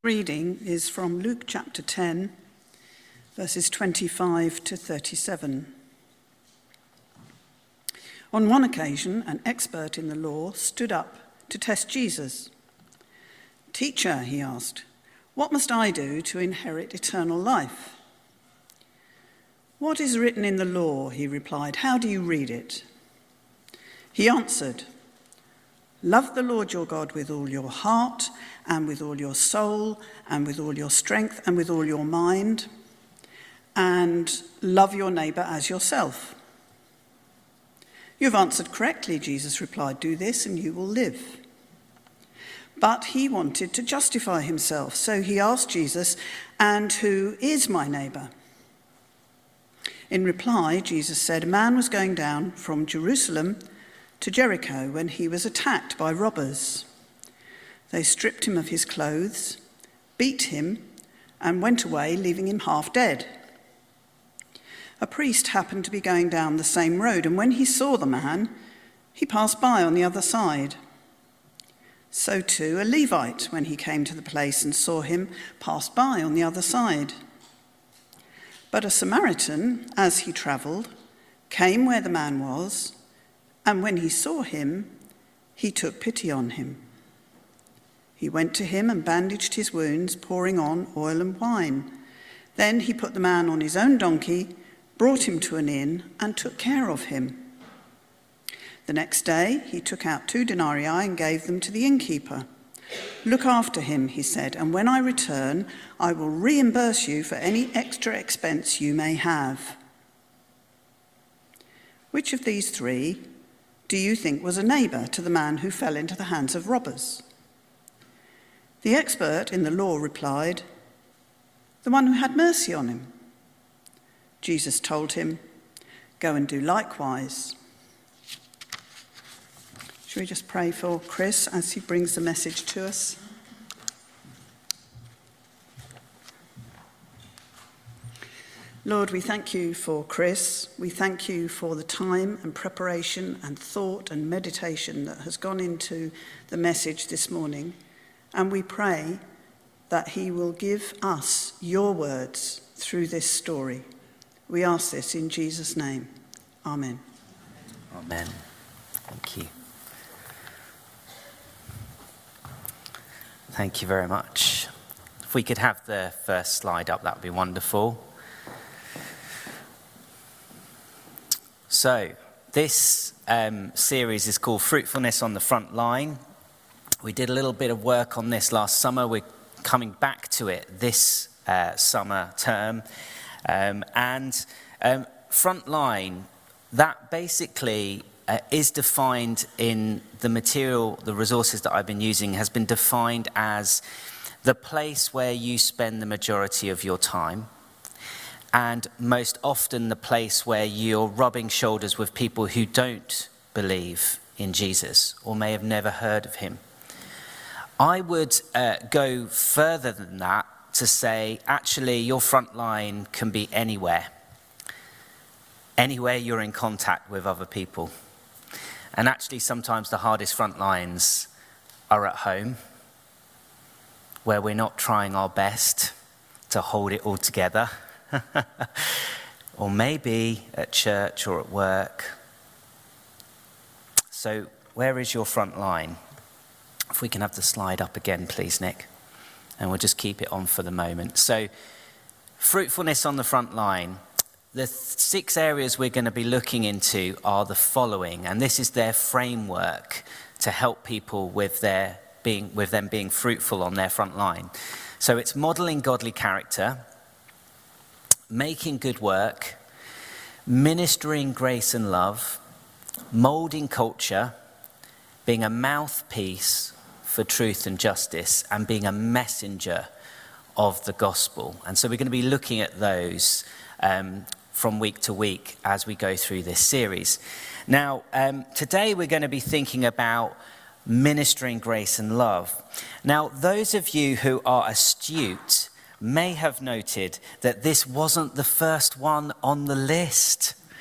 Reading is from Luke chapter 10, verses 25 to 37. On one occasion, an expert in the law stood up to test Jesus. "Teacher," he asked, "what must I do to inherit eternal life?" "What is written in the law?" he replied. "How do you read it?" He answered, "Love the Lord your God with all your heart and with all your soul and with all your strength and with all your mind, and love your neighbour as yourself." "You've answered correctly," Jesus replied. "Do this and you will live." But he wanted to justify himself, so he asked Jesus, "And who is my neighbour?" In reply, Jesus said, "A man was going down from Jerusalem to Jericho when he was attacked by robbers. They stripped him of his clothes, beat him, and went away, leaving him half dead. A priest happened to be going down the same road, and when he saw the man, he passed by on the other side. So too, a Levite, when he came to the place and saw him, passed by on the other side. But a Samaritan, as he travelled, came where the man was, and when he saw him, he took pity on him. He went to him and bandaged his wounds, pouring on oil and wine. Then he put the man on his own donkey, brought him to an inn, and took care of him. The next day he took out 2 denarii and gave them to the innkeeper. 'Look after him,' he said, 'and when I return, I will reimburse you for any extra expense you may have.' Which of these 3 do you think was a neighbour to the man who fell into the hands of robbers?" The expert in the law replied, "The one who had mercy on him." Jesus told him, "Go and do likewise." Shall we just pray for Chris as he brings the message to us? Lord, we thank you for Chris. We thank you for the time and preparation and thought and meditation that has gone into the message this morning. And we pray that he will give us your words through this story. We ask this in Jesus' name. Amen. Amen. Thank you. Thank you very much. If we could have the first slide up, that would be wonderful. So, this series is called Fruitfulness on the Front Line. We did a little bit of work on this last summer. We're coming back to it this summer term. Front line, that basically is defined in the material, the resources that I've been using, has been defined as the place where you spend the majority of your time, and most often the place where you're rubbing shoulders with people who don't believe in Jesus or may have never heard of him. I would go further than that to say, actually, your front line can be anywhere you're in contact with other people. And actually, sometimes the hardest front lines are at home, where we're not trying our best to hold it all together. Or maybe at church or at work. So, where is your front line? If we can have the slide up again, please, Nick. And we'll just keep it on for the moment. So, fruitfulness on the front line. The 6 areas we're going to be looking into are the following, and this is their framework to help people with them being fruitful on their front line. So it's modeling godly character, making good work, ministering grace and love, molding culture, being a mouthpiece for truth and justice, and being a messenger of the gospel. And so we're going to be looking at those from week to week as we go through this series. Now, today we're going to be thinking about ministering grace and love. Now, those of you who are astute may have noted that this wasn't the first one on the list.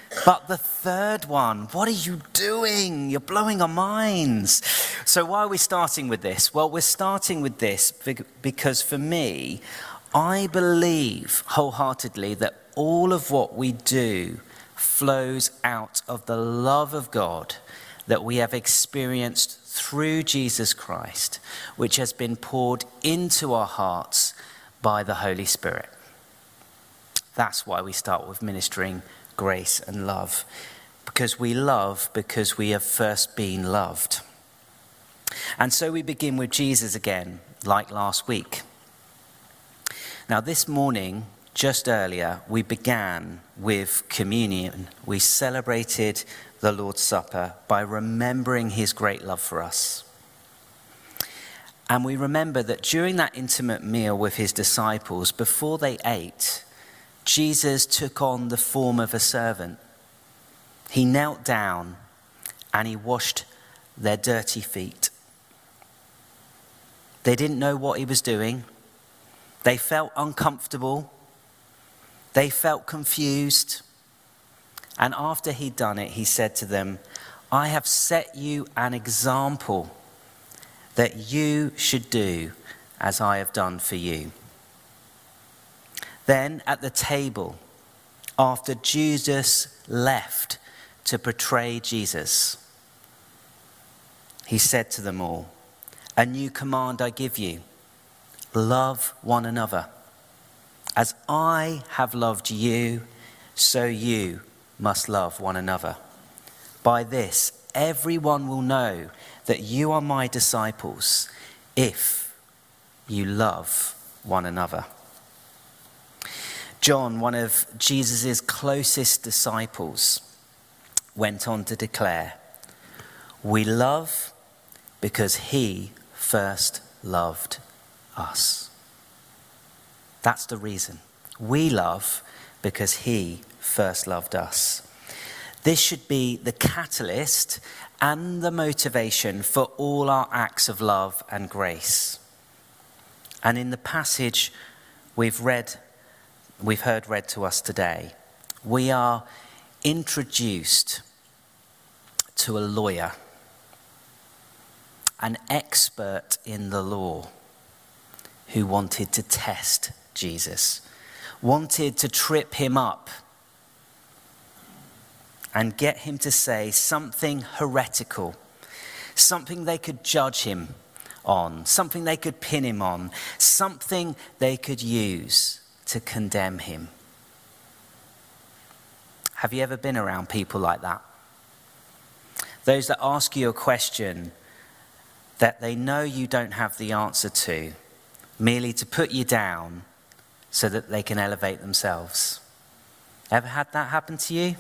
But the third one, what are you doing? You're blowing our minds. So why are we starting with this? Well, we're starting with this because for me, I believe wholeheartedly that all of what we do flows out of the love of God that we have experienced through Jesus Christ, which has been poured into our hearts by the Holy Spirit. That's why we start with ministering grace and love, because we love because we have first been loved. And so we begin with Jesus again, like last week. Now this morning, just earlier, we began with communion. We celebrated the Lord's Supper by remembering his great love for us. And we remember that during that intimate meal with his disciples, before they ate, Jesus took on the form of a servant. He knelt down and he washed their dirty feet. They didn't know what he was doing. They felt uncomfortable. They felt confused. And after he'd done it, he said to them, I have set you an example that you should do as I have done for you. Then at the table, after Judas left to betray Jesus, he said to them all, a new command I give you, love one another. As I have loved you, so you must love one another. By this, everyone will know that you are my disciples if you love one another. John, one of Jesus' closest disciples, went on to declare, we love because he first loved us. That's the reason. We love because he first loved us. This should be the catalyst and the motivation for all our acts of love and grace. And in the passage we've heard read to us today, we are introduced to a lawyer, an expert in the law, who wanted to test Jesus, wanted to trip him up and get him to say something heretical, something they could judge him on, something they could pin him on, something they could use to condemn him. Have you ever been around people like that? Those that ask you a question that they know you don't have the answer to, merely to put you down so that they can elevate themselves. Ever had that happen to you?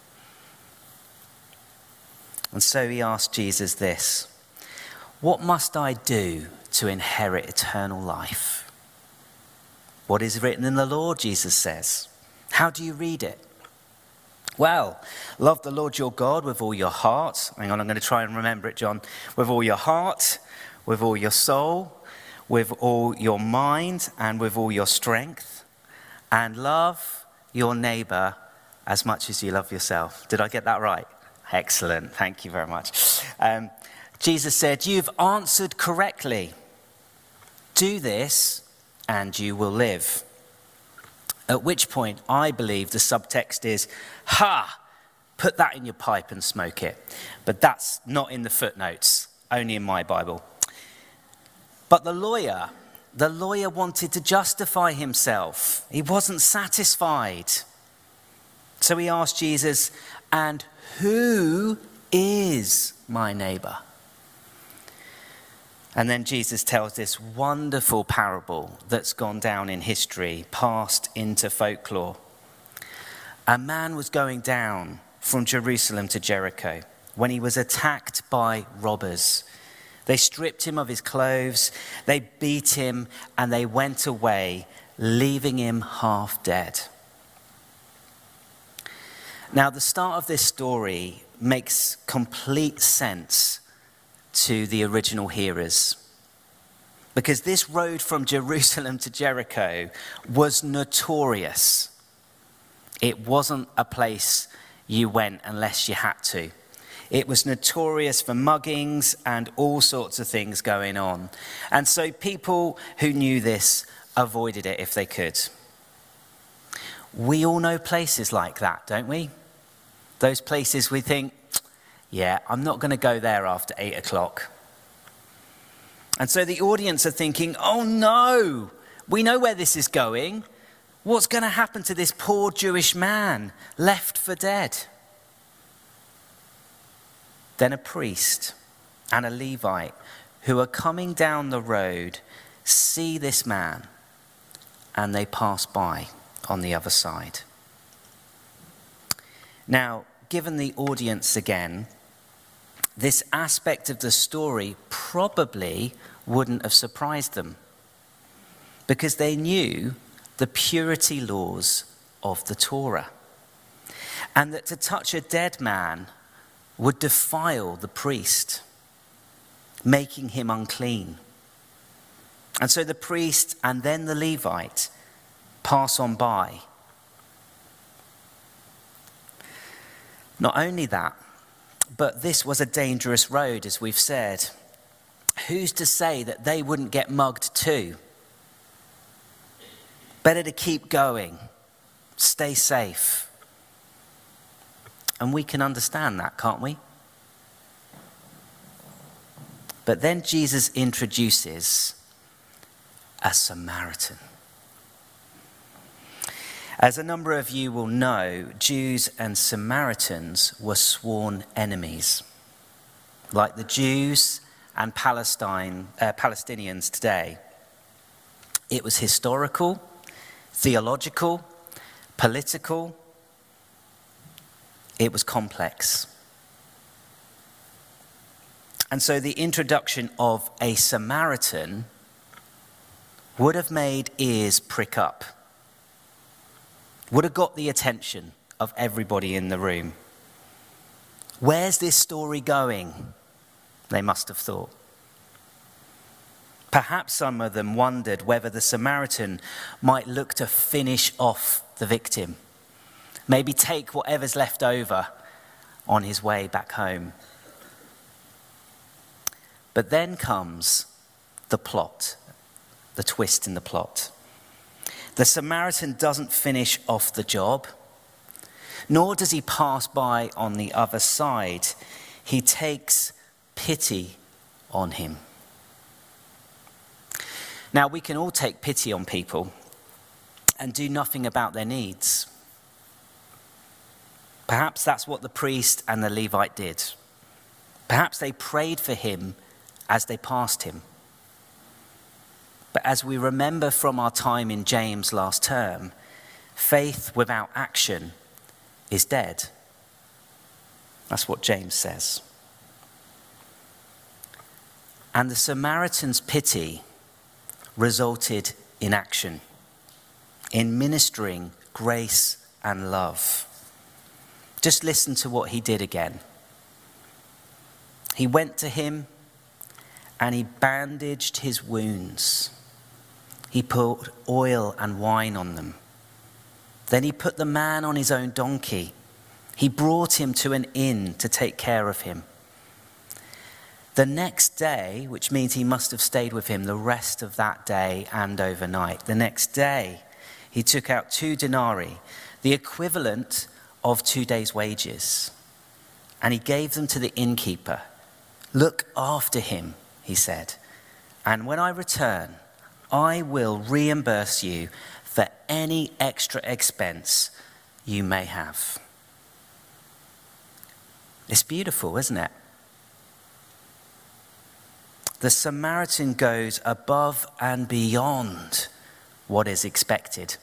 And so he asked Jesus this, what must I do to inherit eternal life? What is written in the law, Jesus says. How do you read it? Well, love the Lord your God with all your heart. Hang on, I'm going to try and remember it, John. With all your heart, with all your soul, with all your mind, and with all your strength. And love your neighbor as much as you love yourself. Did I get that right? Excellent. Thank you very much. Jesus said, you've answered correctly. Do this and you will live. At which point, I believe the subtext is, ha, put that in your pipe and smoke it. But that's not in the footnotes, only in my Bible. But the lawyer wanted to justify himself. He wasn't satisfied. So he asked Jesus, and who is my neighbor? And then Jesus tells this wonderful parable that's gone down in history, passed into folklore. A man was going down from Jerusalem to Jericho when he was attacked by robbers. They stripped him of his clothes, they beat him, and they went away, leaving him half dead. Now, the start of this story makes complete sense to the original hearers, because this road from Jerusalem to Jericho was notorious. It wasn't a place you went unless you had to. It was notorious for muggings and all sorts of things going on. And so people who knew this avoided it if they could. We all know places like that, don't we? Those places we think, yeah, I'm not going to go there after 8 o'clock. And so the audience are thinking, oh no, we know where this is going. What's going to happen to this poor Jewish man left for dead? Then a priest and a Levite who are coming down the road see this man and they pass by on the other side. Now, given the audience again, this aspect of the story probably wouldn't have surprised them because they knew the purity laws of the Torah and that to touch a dead man would defile the priest, making him unclean. And so the priest and then the Levite pass on by. Not only that, but this was a dangerous road, as we've said. Who's to say that they wouldn't get mugged too? Better to keep going, stay safe. And we can understand that, can't we? But then Jesus introduces a Samaritan. As a number of you will know, Jews and Samaritans were sworn enemies, like the Jews and Palestinians today. It was historical, theological, political. It was complex. And so the introduction of a Samaritan would have made ears prick up, would have got the attention of everybody in the room. Where's this story going? They must have thought. Perhaps some of them wondered whether the Samaritan might look to finish off the victim, maybe take whatever's left over on his way back home. But then comes the plot, the twist in the plot. The Samaritan doesn't finish off the job, nor does he pass by on the other side. He takes pity on him. Now, we can all take pity on people and do nothing about their needs. Perhaps that's what the priest and the Levite did. Perhaps they prayed for him as they passed him. But as we remember from our time in James last term, faith without action is dead. That's what James says. And the Samaritan's pity resulted in action, in ministering grace and love. Just listen to what he did again. He went to him and he bandaged his wounds. He put oil and wine on them. Then he put the man on his own donkey. He brought him to an inn to take care of him. The next day, which means he must have stayed with him the rest of that day and overnight. The next day, he took out 2 denarii, the equivalent of 2 days' wages. And he gave them to the innkeeper. Look after him, he said. And when I return, I will reimburse you for any extra expense you may have. It's beautiful, isn't it? The Samaritan goes above and beyond what is expected.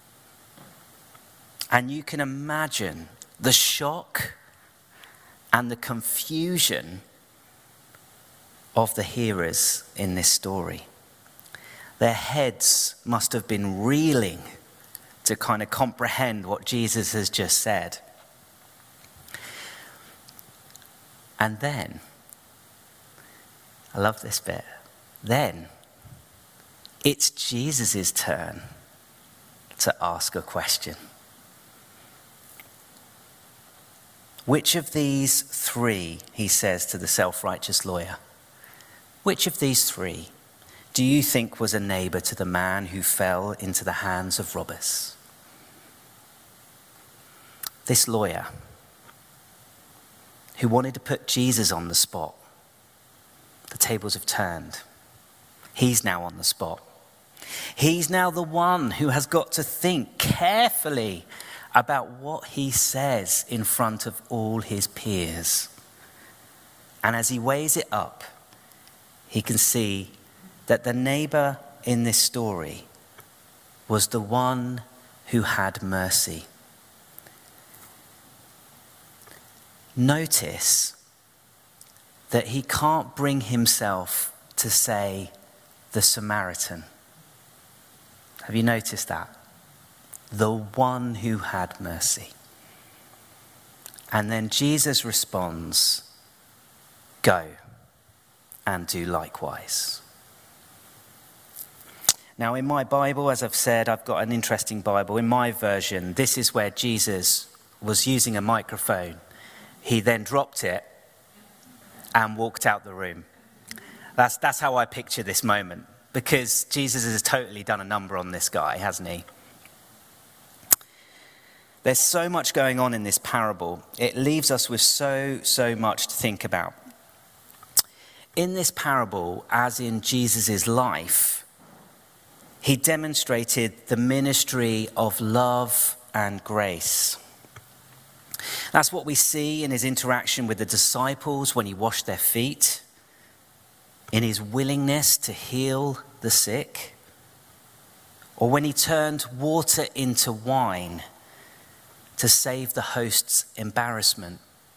And you can imagine the shock and the confusion of the hearers in this story. Their heads must have been reeling to kind of comprehend what Jesus has just said. And then, I love this bit, then it's Jesus' turn to ask a question. Which of these three, he says to the self-righteous lawyer, which of these three do you think was a neighbor to the man who fell into the hands of robbers? This lawyer, who wanted to put Jesus on the spot, the tables have turned. He's now on the spot. He's now the one who has got to think carefully about what he says in front of all his peers. And as he weighs it up, he can see that the neighbor in this story was the one who had mercy. Notice that he can't bring himself to say the Samaritan. Have you noticed that? The one who had mercy. And then Jesus responds, go and do likewise. Now in my Bible, as I've said, I've got an interesting Bible. In my version, this is where Jesus was using a microphone. He then dropped it and walked out the room. That's how I picture this moment, because Jesus has totally done a number on this guy, hasn't he? There's so much going on in this parable. It leaves us with so much to think about. In this parable, as in Jesus' life, he demonstrated the ministry of love and grace. That's what we see in his interaction with the disciples when he washed their feet, in his willingness to heal the sick, or when he turned water into wine to save the host's embarrassment,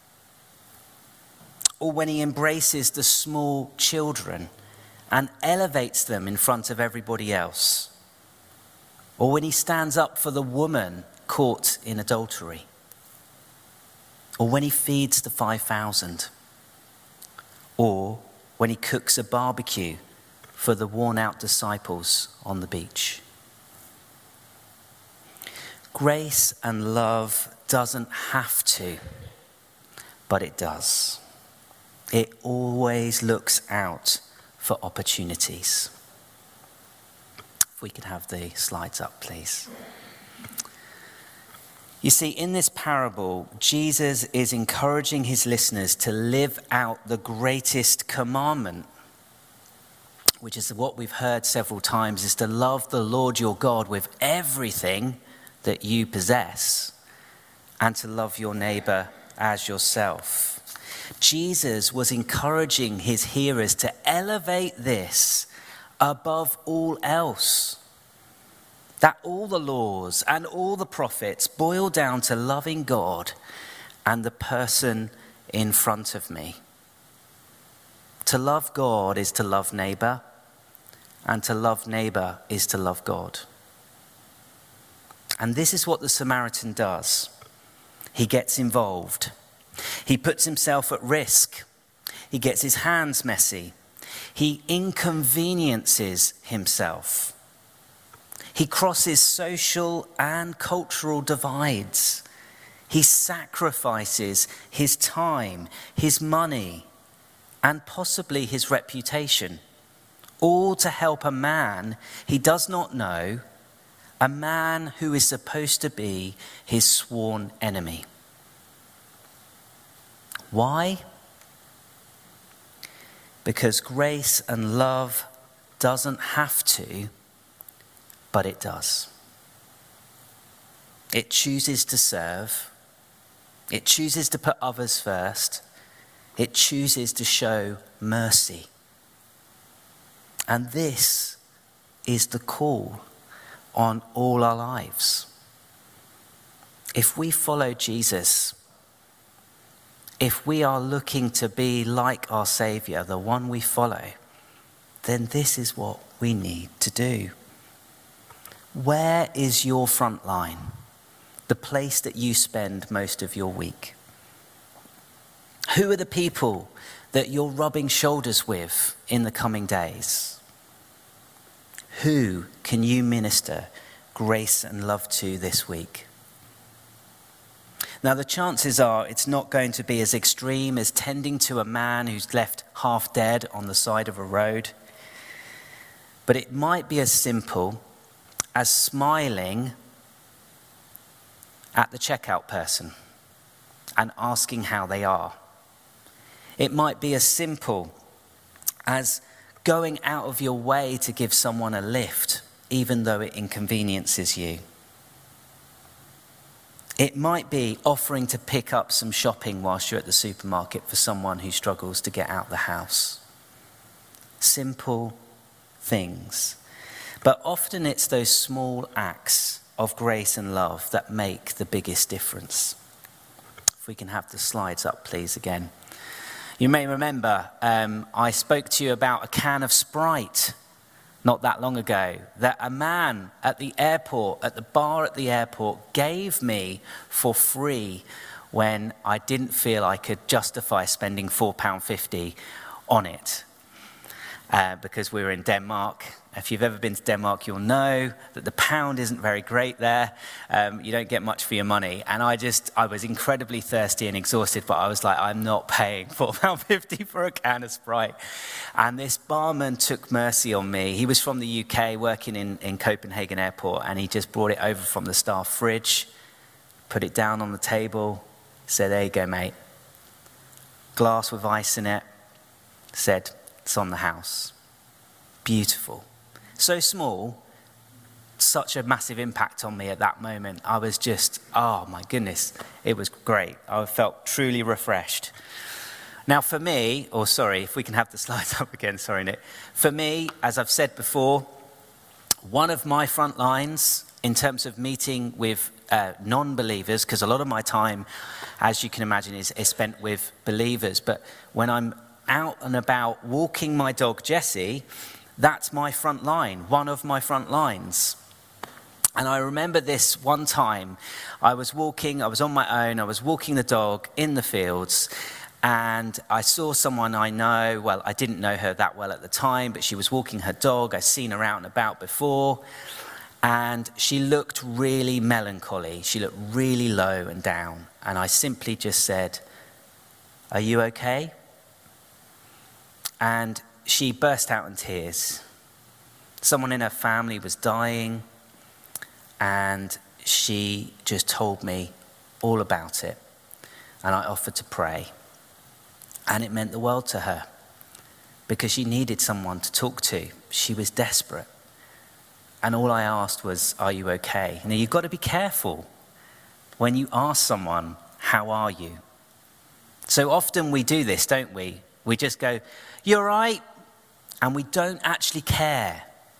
or when he embraces the small children and elevates them in front of everybody else, or when he stands up for the woman caught in adultery, or when he feeds the 5,000, or when he cooks a barbecue for the worn-out disciples on the beach. Grace and love doesn't have to, but it does. It always looks out for opportunities. If we could have the slides up, please. You see, in this parable, Jesus is encouraging his listeners to live out the greatest commandment, which is what we've heard several times, is to love the Lord your God with everything that you possess and to love your neighbor as yourself. Jesus was encouraging his hearers to elevate this above all else. That all the laws and all the prophets boil down to loving God and the person in front of me. To love God is to love neighbor, and to love neighbor is to love God. And this is what the Samaritan does. He gets involved. He puts himself at risk. He gets his hands messy. He inconveniences himself. He crosses social and cultural divides. He sacrifices his time, his money, and possibly his reputation, all to help a man he does not know, a man who is supposed to be his sworn enemy. Why? Because grace and love doesn't have to, but it does. It chooses to serve. It chooses to put others first. It chooses to show mercy. And this is the call on all our lives. If we follow Jesus, if we are looking to be like our Savior, the one we follow, then this is what we need to do. Where is your front line? The place that you spend most of your week? Who are the people that you're rubbing shoulders with in the coming days? Who can you minister grace and love to this week? Now, the chances are it's not going to be as extreme as tending to a man who's left half dead on the side of a road. But it might be as simple as smiling at the checkout person and asking how they are. It might be as simple as going out of your way to give someone a lift, even though it inconveniences you. It might be offering to pick up some shopping whilst you're at the supermarket for someone who struggles to get out the house. Simple things. But often it's those small acts of grace and love that make the biggest difference. If we can have the slides up, please, again. You may remember I spoke to you about a can of Sprite not that long ago that a man at the airport, at the bar at the airport, gave me for free when I didn't feel I could justify spending £4.50 on it because we were in Denmark. If you've ever been to Denmark, you'll know that the pound isn't very great there. You don't get much for your money. And I was incredibly thirsty and exhausted, but I was like, I'm not paying £4.50 for a can of Sprite. And this barman took mercy on me. He was from the UK, working in Copenhagen Airport, and he just brought it over from the staff fridge, put it down on the table, said, there you go, mate. Glass with ice in it, said, it's on the house. Beautiful. So small, such a massive impact on me at that moment. I was just, oh my goodness, it was great. I felt truly refreshed. Now for me, if we can have the slides up again, sorry Nick. For me, as I've said before, one of my front lines in terms of meeting with non-believers, because a lot of my time, as you can imagine, is spent with believers, but when I'm out and about walking my dog Jessie, that's my front line, one of my front lines. And I remember this one time, I was on my own, I was walking the dog in the fields, and I saw someone I know. Well, I didn't know her that well at the time, but she was walking her dog. I'd seen her out and about before, and she looked really melancholy. She looked really low and down, and I simply just said, "Are you okay?" And she burst out in tears. Someone in her family was dying, and she just told me all about it. And I offered to pray. And it meant the world to her, because she needed someone to talk to. She was desperate. And all I asked was, are you okay? Now, you've got to be careful when you ask someone, how are you? So often we do this, don't we? We just go, you all right? And we don't actually care.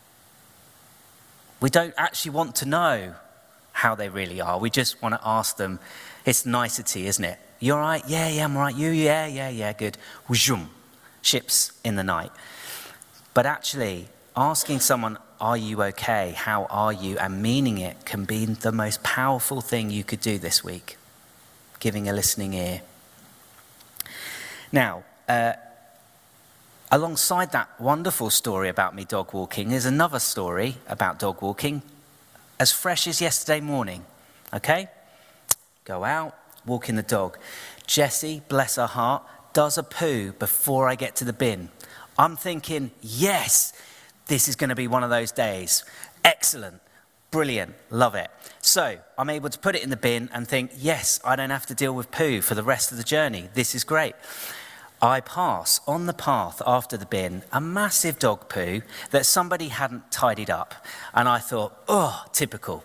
We don't actually want to know how they really are. We just want to ask them. It's nicety, isn't it? You all right? Yeah, I'm all right. You? Yeah, good. Whoom, ships in the night. But actually, asking someone, are you okay? How are you? And meaning it can be the most powerful thing you could do this week. Giving a listening ear. Now, alongside that wonderful story about me dog walking is another story about dog walking, as fresh as yesterday morning, okay? Go out, walking the dog. Jessie, bless her heart, does a poo before I get to the bin. I'm thinking, yes, this is going to be one of those days. Excellent, brilliant, love it. So I'm able to put it in the bin and think, yes, I don't have to deal with poo for the rest of the journey. This is great. I pass on the path after the bin a massive dog poo that somebody hadn't tidied up. And I thought, oh, typical.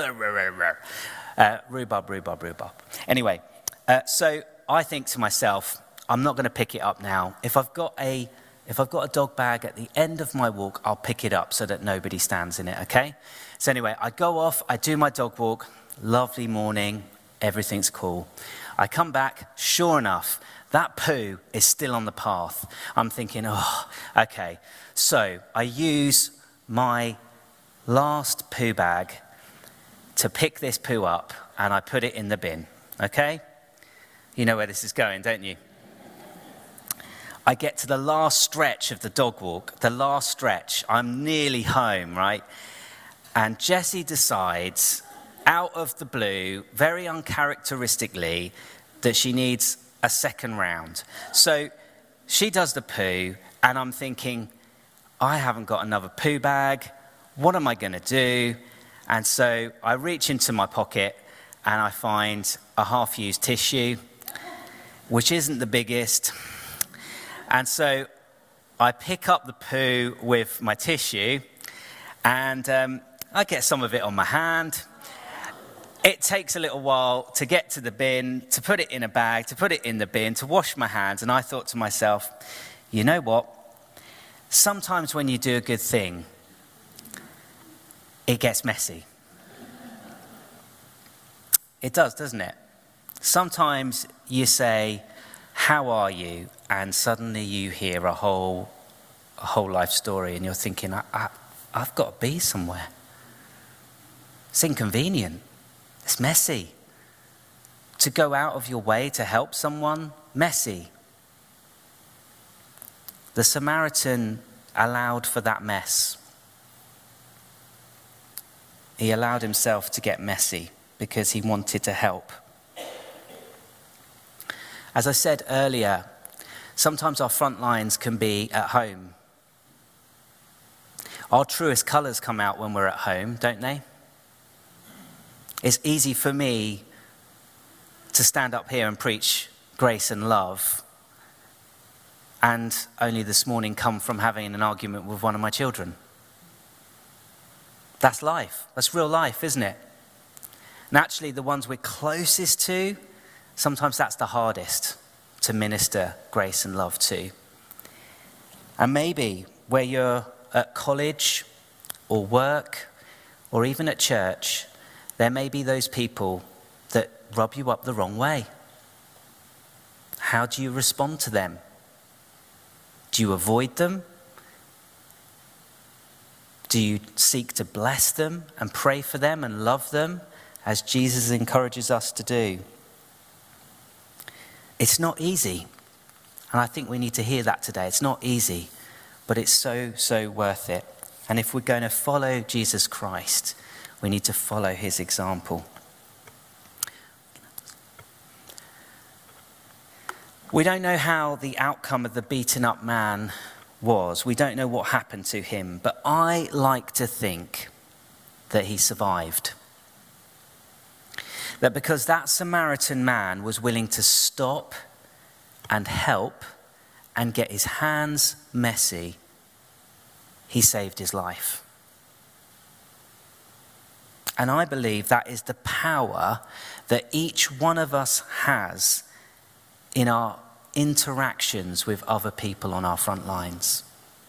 Rhubarb. Anyway, so I think to myself, I'm not going to pick it up now. If I've got a dog bag at the end of my walk, I'll pick it up so that nobody stands in it, okay? So anyway, I go off, I do my dog walk, lovely morning, everything's cool. I come back, sure enough, that poo is still on the path. I'm thinking, oh, okay. So I use my last poo bag to pick this poo up, and I put it in the bin, okay? You know where this is going, don't you? I get to the last stretch of the dog walk, the last stretch. I'm nearly home, right? And Jessie decides out of the blue, very uncharacteristically, that she needs a second round. So she does the poo, and I'm thinking, I haven't got another poo bag. What am I going to do? And so I reach into my pocket and I find a half-used tissue, which isn't the biggest. And so I pick up the poo with my tissue and I get some of it on my hand. It takes a little while to get to the bin, to put it in a bag, to put it in the bin, to wash my hands. And I thought to myself, you know what? Sometimes when you do a good thing, it gets messy. It does, doesn't it? Sometimes you say, how are you? And suddenly you hear a whole life story and you're thinking, I've got to be somewhere. It's inconvenient. It's messy. To go out of your way to help someone, messy. The Samaritan allowed for that mess. He allowed himself to get messy because he wanted to help. As I said earlier, sometimes our front lines can be at home. Our truest colours come out when we're at home, don't they? It's easy for me to stand up here and preach grace and love, and only this morning come from having an argument with one of my children. That's life. That's real life, isn't it? And actually, the ones we're closest to, sometimes that's the hardest to minister grace and love to. And maybe where you're at college or work or even at church, there may be those people that rub you up the wrong way. How do you respond to them? Do you avoid them? Do you seek to bless them and pray for them and love them, as Jesus encourages us to do? It's not easy. And I think we need to hear that today. It's not easy, but it's so, so worth it. And if we're going to follow Jesus Christ, we need to follow his example. We don't know how the outcome of the beaten up man was. We don't know what happened to him, but I like to think that he survived. That because that Samaritan man was willing to stop and help and get his hands messy, he saved his life. And I believe that is the power that each one of us has in our interactions with other people on our front lines.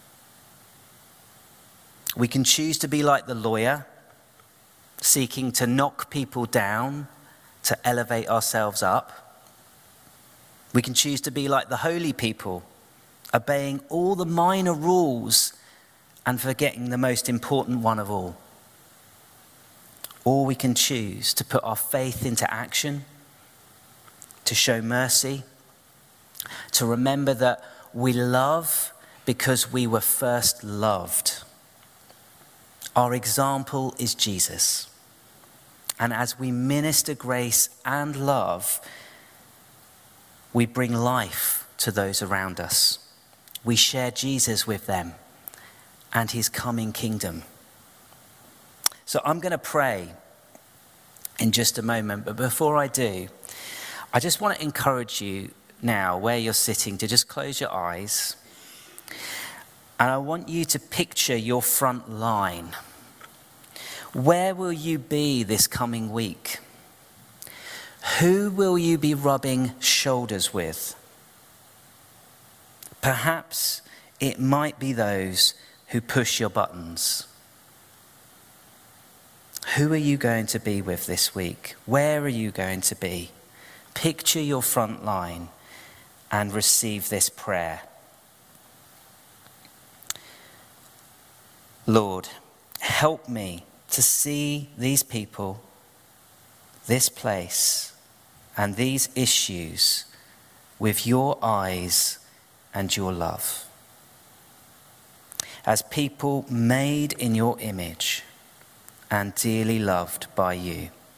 We can choose to be like the lawyer, seeking to knock people down, to elevate ourselves up. We can choose to be like the holy people, obeying all the minor rules and forgetting the most important one of all. Or we can choose to put our faith into action, to show mercy, to remember that we love because we were first loved. Our example is Jesus. And as we minister grace and love, we bring life to those around us. We share Jesus with them and his coming kingdom. So I'm going to pray in just a moment, but before I do, I just want to encourage you now, where you're sitting, to just close your eyes. And I want you to picture your front line. Where will you be this coming week? Who will you be rubbing shoulders with? Perhaps it might be those who push your buttons. Who are you going to be with this week? Where are you going to be? Picture your front line and receive this prayer. Lord, help me to see these people, this place, and these issues with your eyes and your love. As people made in your image and dearly loved by you.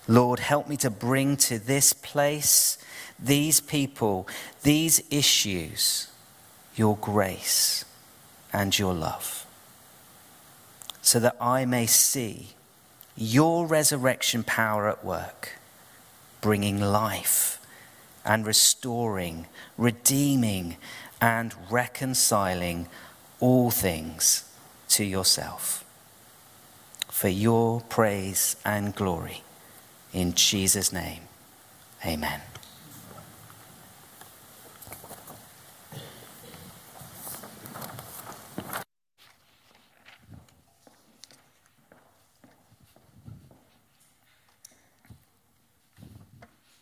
Lord, help me to bring to this place, these people, these issues, your grace and your love, so that I may see your resurrection power at work, bringing life and restoring, redeeming and reconciling all things to yourself. For your praise and glory. In Jesus' name, amen.